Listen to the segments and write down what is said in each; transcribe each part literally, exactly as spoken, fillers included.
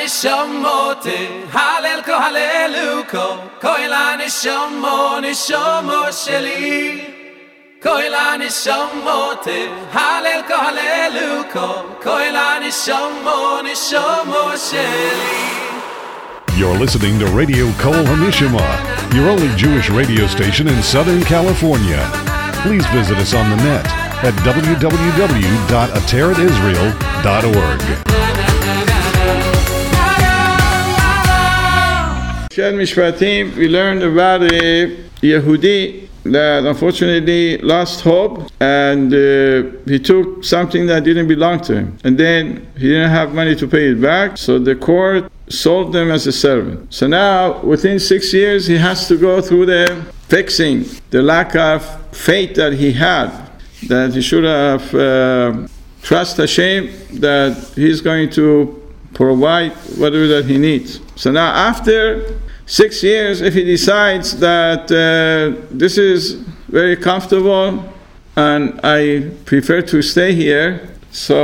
nishamote halel ko haleluko koila nishamo nishamo sheli koila nishamote halel ko haleluko koila nishamo nishamo sheli. You're listening to Radio Kol Hamishama, your only Jewish radio station in Southern California. Please visit us on the net at w w w dot ateret israel dot org. Shed Mishpatim, we learned about a Yehudi that unfortunately lost hope, and uh, he took something that didn't belong to him. And then he didn't have money to pay it back, so the court sold them as a servant. So now, within six years, he has to go through the fixing the lack of faith that he had, that he should have uh, trust Hashem that he's going to provide whatever that he needs. So now, after six years, if he decides that uh, this is very comfortable and I prefer to stay here, so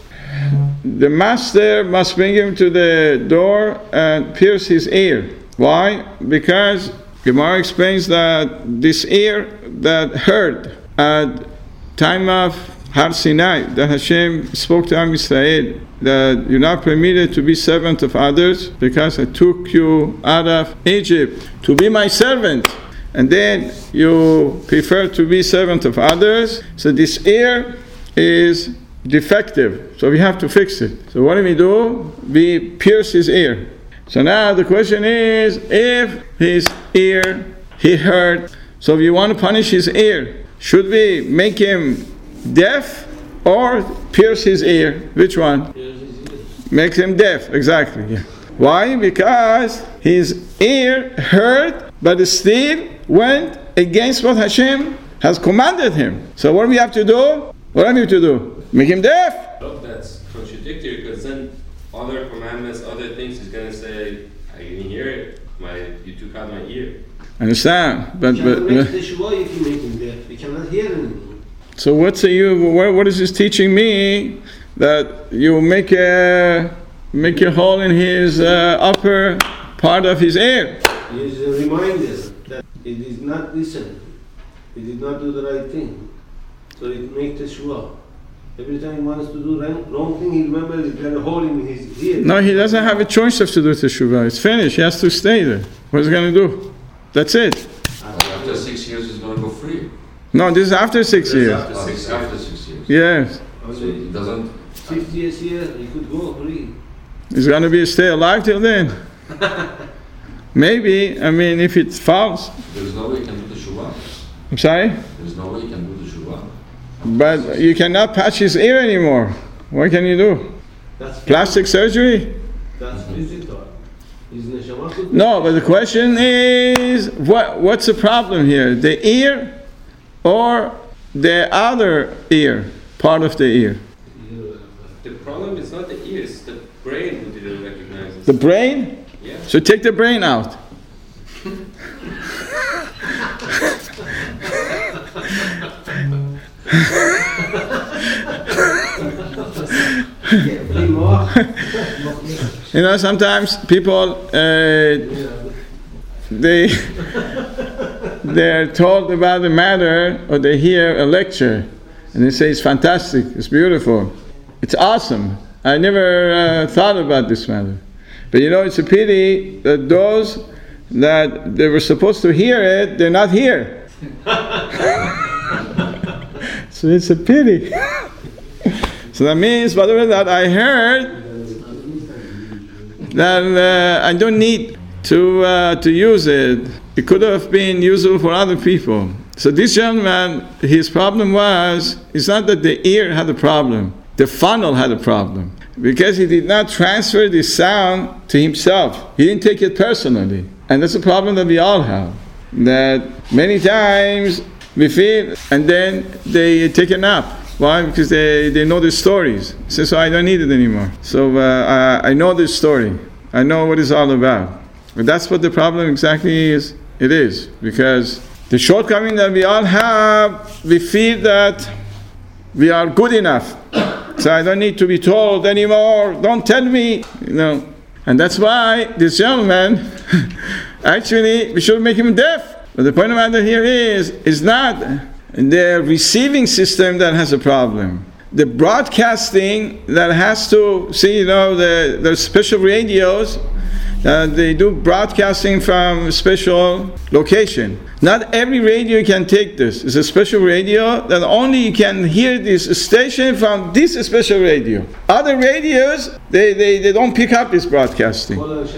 the master must bring him to the door and pierce his ear. Why? Because Gemara explains that this ear that heard at time of Har Sinai, that Hashem spoke to Am Yisrael, that you're not permitted to be servant of others because I took you out of Egypt to be my servant, and then you prefer to be servant of others. So this ear is defective, so we have to fix it. So what do we do? We pierce his ear. So now the question is, if his ear he heard, so if you want to punish his ear, should we make him deaf or pierce his ear? Which one? Makes him deaf, exactly. Yeah. Why? Because his ear heard, but still went against what Hashem has commanded him. So what do we have to do? What do we have to do? Make him deaf? Oh, that's contradictory, because then other commandments, other things, he's going to say, I didn't hear it. My, you took out my ear. Understand? But, you but, make but the shua if you make him deaf. We cannot hear anything. so what's a, you? What, what is this teaching me? That you make a make a hole in his uh, upper part of his ear. It is a reminder that he did not listen. He did not do the right thing. So it makes the shua. Every time he wants to do wrong, wrong thing, he remembers he's got a hole in his ear. No, he doesn't have a choice of to do teshuvah. It's finished. He has to stay there. What's he going to do? That's it. After six years, he's going to go free. No, this is after six This is years. After six, after six years. Yes. So he doesn't. Fifty years here, he could go free. He's going to be stay alive till then. Maybe. I mean, if it falls. There's no way you can do the shuvah. I'm sorry? There's no way you can do the shuvah. But you cannot patch his ear anymore. What can you do? That's Plastic surgery? That's physical. His neshama could be- No, but the question is, what what's the problem here? The ear or the other ear, part of the ear? The problem is not the ears, it's the brain who didn't recognize it. The brain? Yeah. So take the brain out. You know, sometimes people uh, they they're told about the matter, or they hear a lecture, and they say it's fantastic, it's beautiful, it's awesome. I never uh, thought about this matter. But you know, it's a pity that those that they were supposed to hear it, they're not here. So it's a pity. So that means whatever that I heard, that uh, I don't need to uh, to use it. It could have been useful for other people. So this gentleman, his problem was, it's not that the ear had a problem, the funnel had a problem. Because he did not transfer the sound to himself. He didn't take it personally. And that's a problem that we all have. That many times we feel, and then they take a nap. Why? Because they, they know the stories. So, so I don't need it anymore. So uh, I, I know this story. I know what it's all about. But that's what the problem exactly is. It is. Because the shortcoming that we all have, we feel that we are good enough. So I don't need to be told anymore. Don't tell me. You know, And that's why this gentleman, actually, we should make him deaf. But the point of the matter here is, is not the receiving system that has a problem. The broadcasting that has to, see, you know, the, the special radios, uh, they do broadcasting from a special location. Not every radio can take this. It's a special radio that only you can hear this station from this special radio. Other radios, they, they, they don't pick up this broadcasting.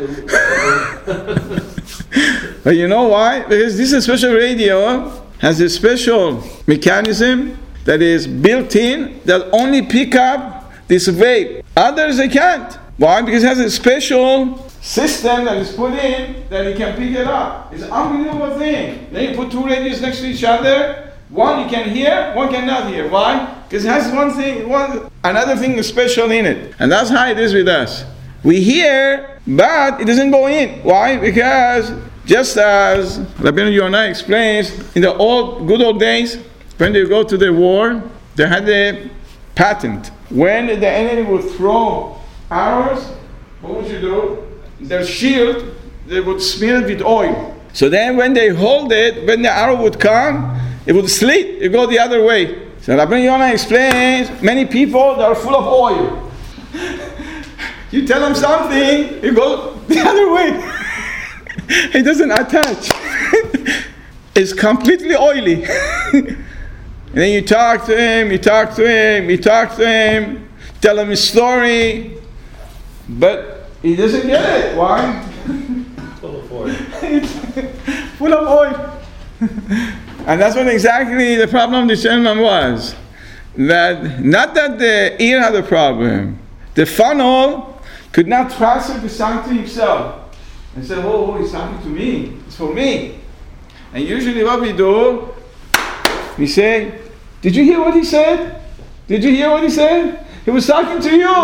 But you know why? Because this special radio has a special mechanism that is built in that only pick up this wave. Others they can't. Why? Because it has a special system that is put in that it can pick it up. It's an unbelievable thing. Then you put two radios next to each other. One you can hear, one cannot hear. Why? Because it has one thing, one another thing special in it. And that's how it is with us. We hear, but it doesn't go in. Why? Because just as Rabbeinu Yonah explains, in the old good old days, when they go to the war, they had a patent. When the enemy would throw arrows, what would you do? Their shield, they would smear it with oil. So then when they hold it, when the arrow would come, it would slit, it go the other way. So Rabbeinu Yonah explains, many people, they are full of oil. You tell them something, it goes the other way. It doesn't attach. It's completely oily. And then you talk to him, you talk to him, you talk to him, tell him his story, but he doesn't get it. Why? Full of oil. Full of oil. And that's what exactly the problem this gentleman was. That not that the ear had a problem, the funnel could not transfer the sound to himself. And said, oh, oh, he's talking to me. It's for me. And usually what we do, we say, did you hear what he said? Did you hear what he said? He was talking to you.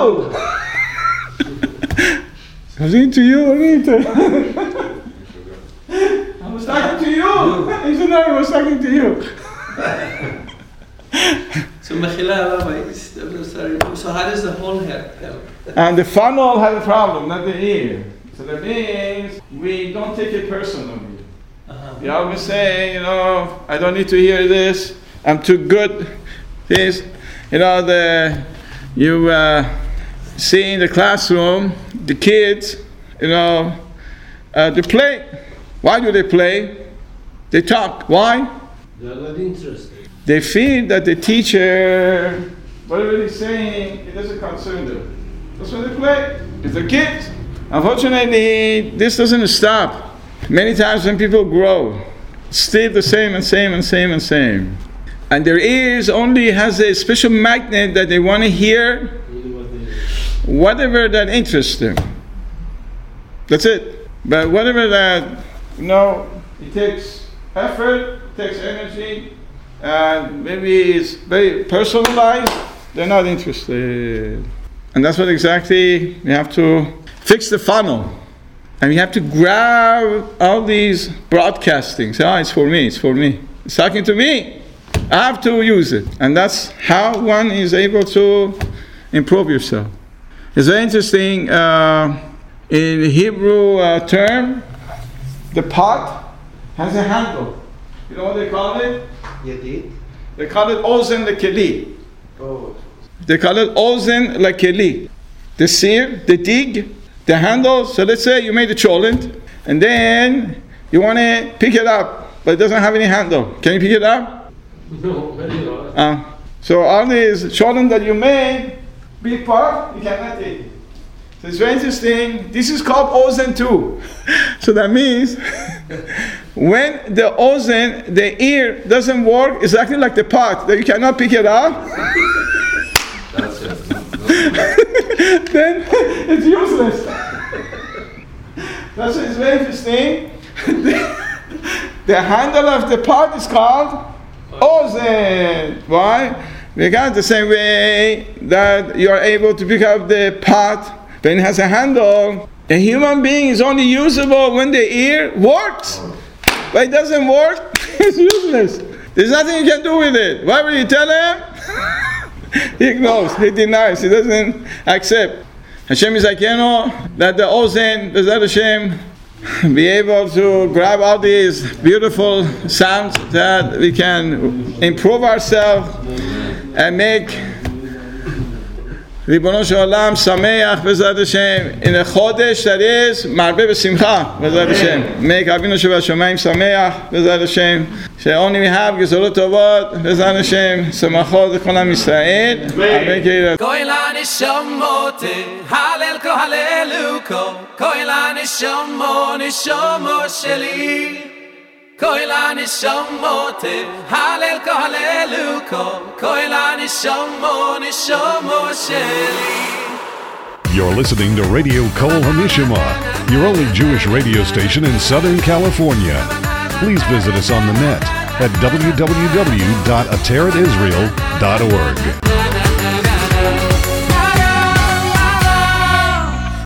I was talking to you. I was talking to you. He said, no, he was talking to you. So, Mechila, so how does the whole help? And the funnel had a problem, not the ear. So that means we don't take it personally. Uh-huh. We always say, you know, I don't need to hear this. I'm too good. This, you know, the you uh, see in the classroom the kids, you know, uh, they play. Why do they play? They talk. Why? They are not interested. They feel that the teacher, whatever he's saying, it doesn't concern them. That's why they play. It's the kids. Unfortunately, this doesn't stop. Many times when people grow, still the same and same and same and same. And their ears only has a special magnet that they want to hear whatever that interests them. That's it. But whatever that, you know, it takes effort, it takes energy, and maybe it's very personalized, they're not interested. And that's what exactly we have to fix the funnel. And we have to grab all these broadcastings. Ah, oh, it's for me, it's for me. It's talking to me. I have to use it. And that's how one is able to improve yourself. It's very interesting, uh, in the Hebrew uh, term, the pot has a handle. You know what they call it? Yadid. They call it ozen lekeli. Oh. They call it ozen lekeli. The seer, the dig, the handle. So let's say you made a cholent, and then you want to pick it up, but it doesn't have any handle. Can you pick it up? No, very not. Uh, so all these cholent that you made, big part, you cannot take it. So it's very interesting. This is called ozen too. So that means when the ozen, the ear doesn't work, it's exactly like the pot that you cannot pick it up. That's it. Then it's useless. That's why it's very interesting. The handle of the pot is called ozen. Why? Because the same way that you are able to pick up the pot when it has a handle, a human being is only usable when the ear works. But it doesn't work, it's useless. There's nothing you can do with it. Whatever you tell him, he ignores, he denies, he doesn't accept. Hashem Yizakenu, that the Ozen, B'ezrat Hashem, be able to grab all these beautiful sounds that we can improve ourselves and make Ribono Shel Olam Sameach B'ezrat Hashem in a Chodesh that is Marbe B'Simcha B'ezrat Hashem. Make Avinu Shebashamayim Sameach B'ezrat Hashem. Only we have Gezolot Tovot B'ezrat Hashem. Samachot L'Chol Am Yisrael. Amen. Kol HaNeshomot Halel Ko Halelu Ko Kol HaNeshomot Neshomot Sheli Kol HaNeshomot Halel Ko Halelu Ko Kol HaNeshomot Neshomot Sheli. You're listening to Radio Kol HaNishma, your only Jewish radio station in Southern California. Please visit us on the net at w w w dot ateret israel dot org.